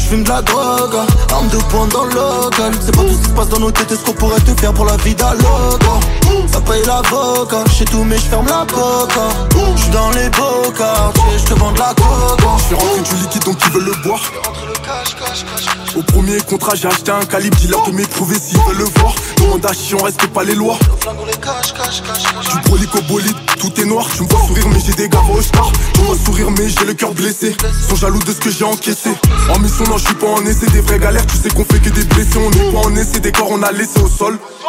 j'fume de la drogue. Arme de poing dans le local. C'est pas tout ce qui se passe dans nos têtes, ce qu'on pourrait te faire pour la vie d'aloca. Ça paye l'avocat, j'sais tout mais j'ferme la coca. J'suis dans les beaux quartiers, j'te vends de la coca. J'fais rentrer du liquide donc ils veulent le boire. Au premier contrat j'ai acheté un calibre, dis-leur de m'éprouver s'ils veulent le voir. Demande à chiant, respecte pas les lois. Du brolique au bolide, tout est noir. Tu me vois sourire mais j'ai des gars au star. Tu me vois sourire mais j'ai le cœur blessé. Ils sont jaloux de ce que j'ai encaissé. En mission non j'suis pas en essai, des vraies galères. Tu sais qu'on fait que des blessés. On n'est pas en essai, des corps on a laissé au sol.